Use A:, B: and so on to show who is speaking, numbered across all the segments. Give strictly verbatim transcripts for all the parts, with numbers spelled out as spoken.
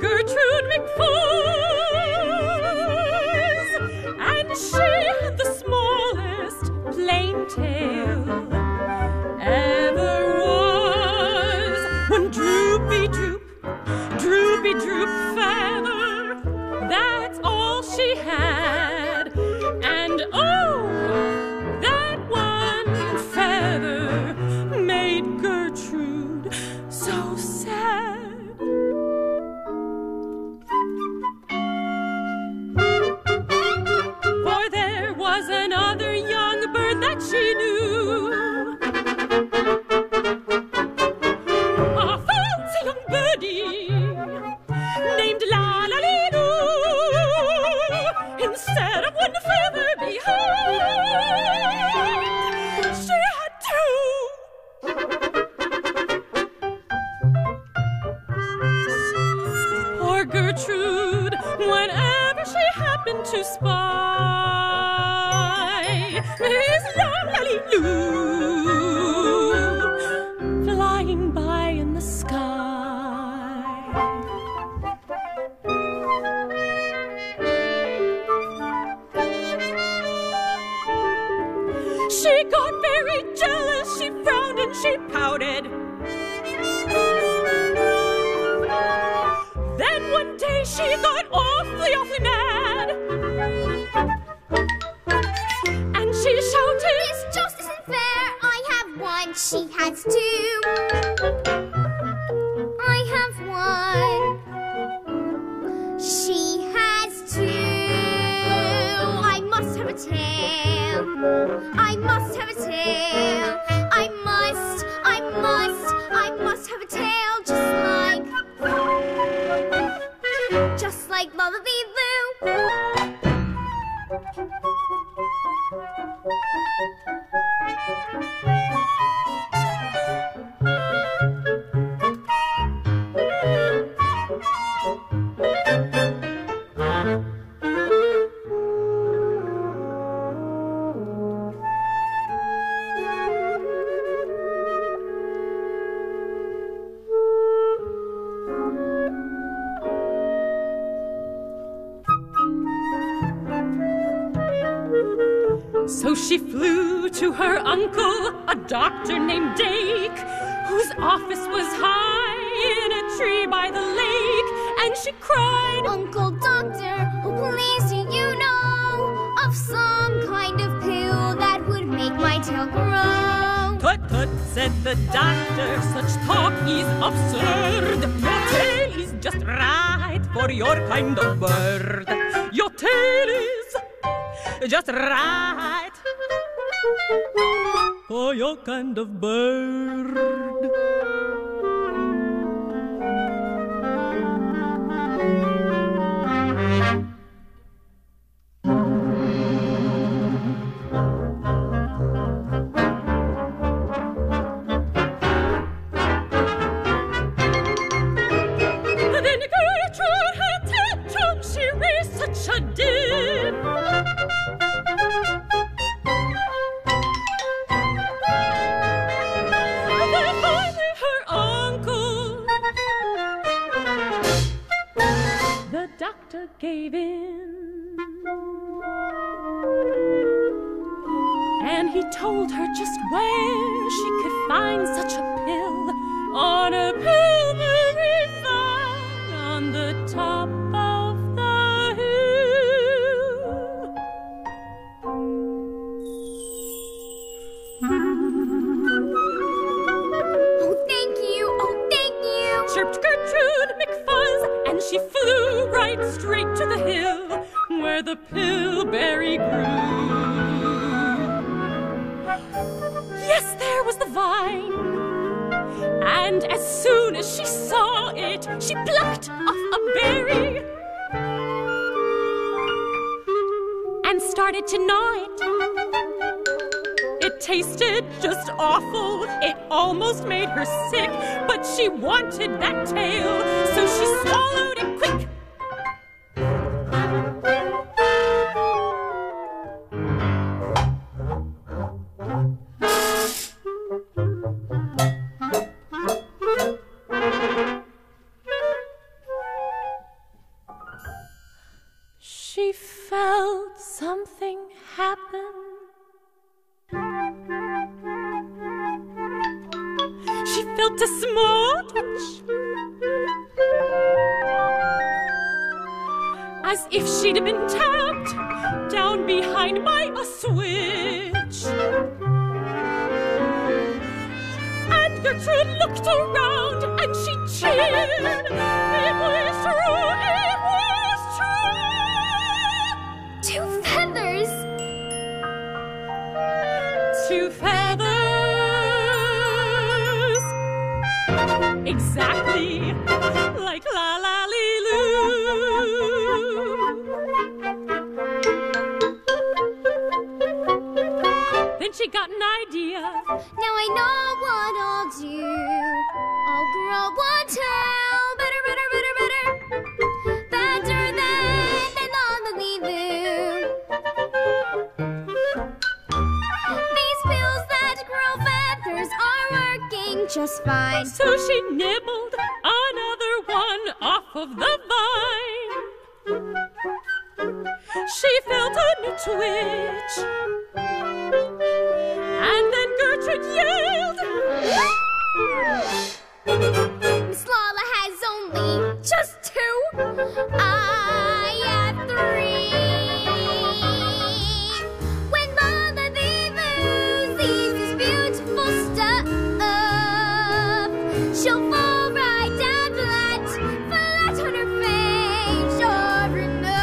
A: Gertrude McFuzz, and she had the smallest plain tail ever was. When droopy droop, droopy droop feather, that's all she had. And oh, that one feather made Gertrude so sad. For there was another young bird that she knew, a fancy young birdie named La-la-lee-doo. Instead of one feather behind, she had two. Poor Gertrude, whenever she happened to spy Miss La-la-lee-loo flying by in the sky, she got very jealous, she frowned and she pouted. Then one day she got awfully, awfully mad, and she shouted,
B: "This just isn't fair. I have one, she has two. I have one, she has two. I must have a tail. I must have a tail. I must, I must, I must have a tail, just like, just like La-la-lee-loo."
A: So she flew to her uncle, a doctor named Dake, whose office was high in a tree by the lake, and she cried,
B: "Uncle Doctor, oh please do you know of some kind of pill that would make my tail grow?"
A: "Tut, tut," said the doctor, "such talk is absurd. Your tail is just right for your kind of bird. Your tail is just right for your kind of bird." Then Gertrude had tantrum, she raised such a din. Then finally her uncle, the doctor, gave in, and he told her just where she could find such a pill on a pillory vine on the top of the hill.
B: "Oh, thank you, oh, thank you,"
A: Chirped Gertrude McFuzz, and she flew right straight to the hill where the pillberry grew. Yes, there was the vine, and as soon as she saw it, she plucked off a berry and started to gnaw it. It tasted just awful, it almost made her sick, but she wanted that tail, so she swallowed it quick. felt something happen. She felt a small twitch, as if she'd been tapped down behind by a switch. And Gertrude looked around and she cheered. It was true, it was true.
B: Two feathers.
A: Two feathers. Exactly like La La Lee Loo. Then she got an idea.
B: Now I know what I'll do. I'll grow one tail. Better, better, better, better. Better than, than La La Lee Loo. These pills that grow feathers are working just fine.
A: So she nibbled another one off of the vine. She felt a new twitch. And then Gertrude yelled,
B: Miss Lala has only just two. I have three. When Lala Lee Loo sees this beautiful stuff, she'll fall right down flat, flat on her face, sure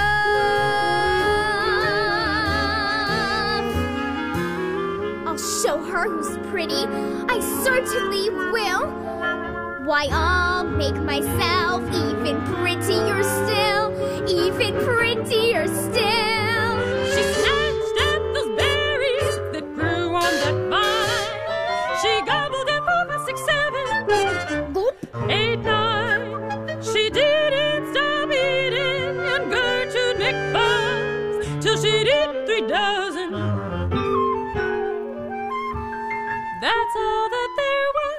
B: enough. I'll show her who's pretty, I certainly will. Why, I'll make myself even prettier still, even prettier still.
A: she snatched at those berries that grew on that vine. She gobbled them for five, six, seven,
B: Gulp.
A: eight, nine. She didn't stop eating, and Gertrude McBuzz, till she'd eaten three dozen. That's all that there was.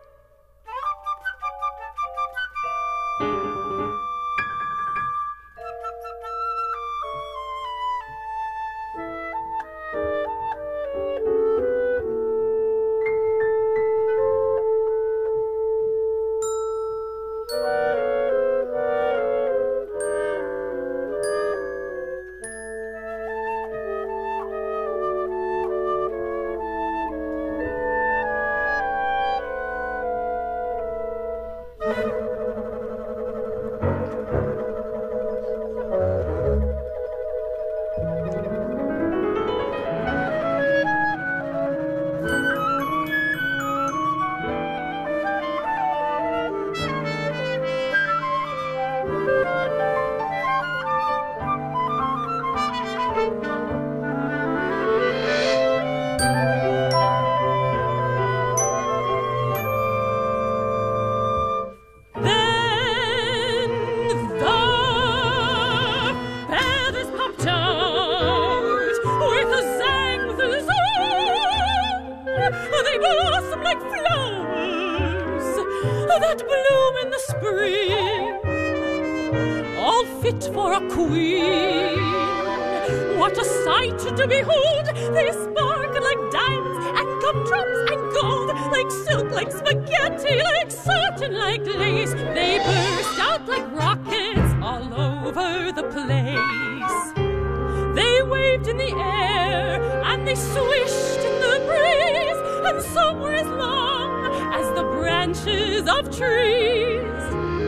A: That bloom in the spring, all fit for a queen. What a sight to behold! They sparkle like diamonds and gumdrops and gold, like silk, like spaghetti, like satin, like lace. They burst out like rockets all over the place. They waved in the air and they swished in the breeze, and some were as long as the branches of trees.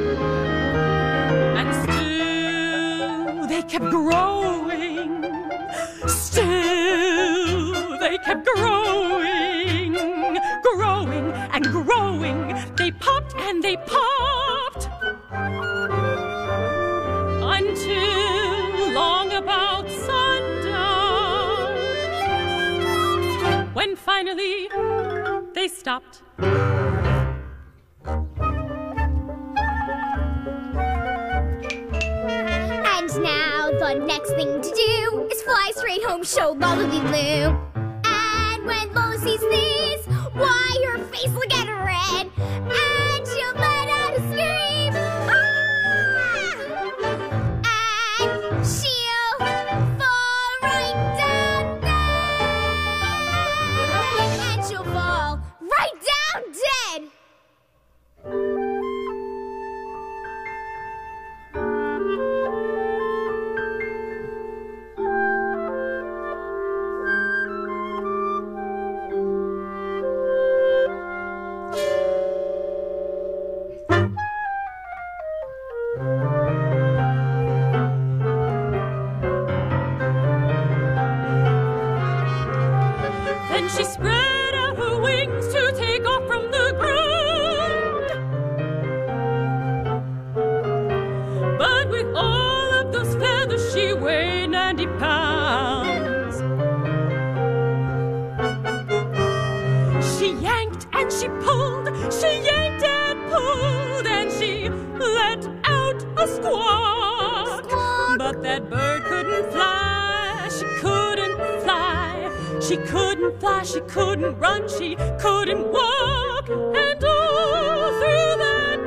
A: And still they kept growing. Still they kept growing, growing and growing. They popped and they popped until long about sundown, when finally they stopped.
B: And now the next thing to do is fly straight home, show Lala Lee Loo. And when Lola sees this, why, her face will get red, and she'll let out a scream. Ah! And she'll
A: with all of those feathers she weighed ninety pounds. She yanked and she pulled, she yanked and pulled, and she let out a squawk.
B: Squawk.
A: But that bird couldn't fly, she couldn't fly. She couldn't fly, she couldn't run, she couldn't walk. And all through that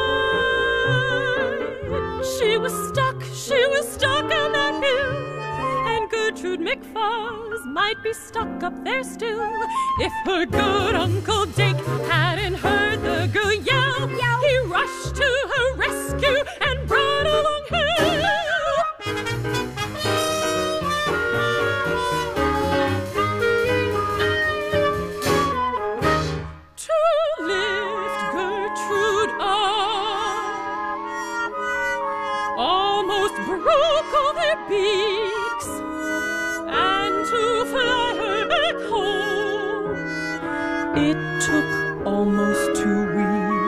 A: night, she was stuck, she was stuck on that hill. And Gertrude McFuzz might be stuck up there still. If her good Uncle Dake hadn't heard the girl yell,
B: Yell.
A: he rushed to her rescue and brought along help. To lift Gertrude up, almost broke all their beaks, and to fly her back home, it took almost two weeks.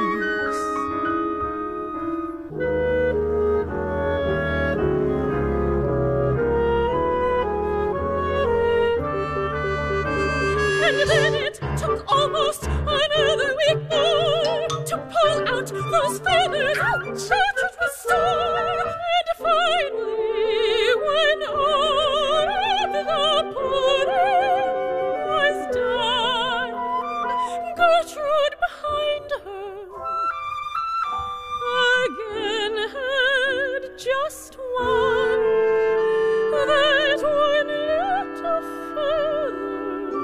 A: And then it took almost another week more to pull out those feathers. Gertrude was sore, and finally, when all of the pudding was done, Gertrude behind her again had just one, that one little feather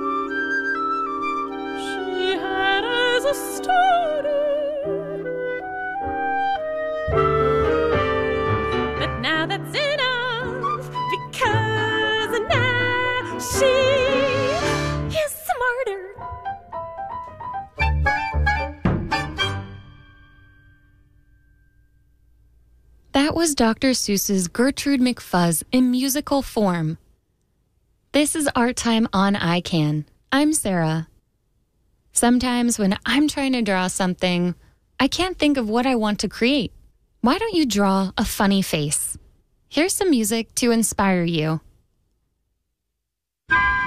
A: she had as a starter. But now that's enough, because now she is smarter. That was Doctor Seuss's Gertrude McFuzz in musical form. This is Art Time on I CAN. I'm Sarah. Sometimes when I'm trying to draw something, I can't think of what I want to create. Why don't you draw a funny face? Here's some music to inspire you.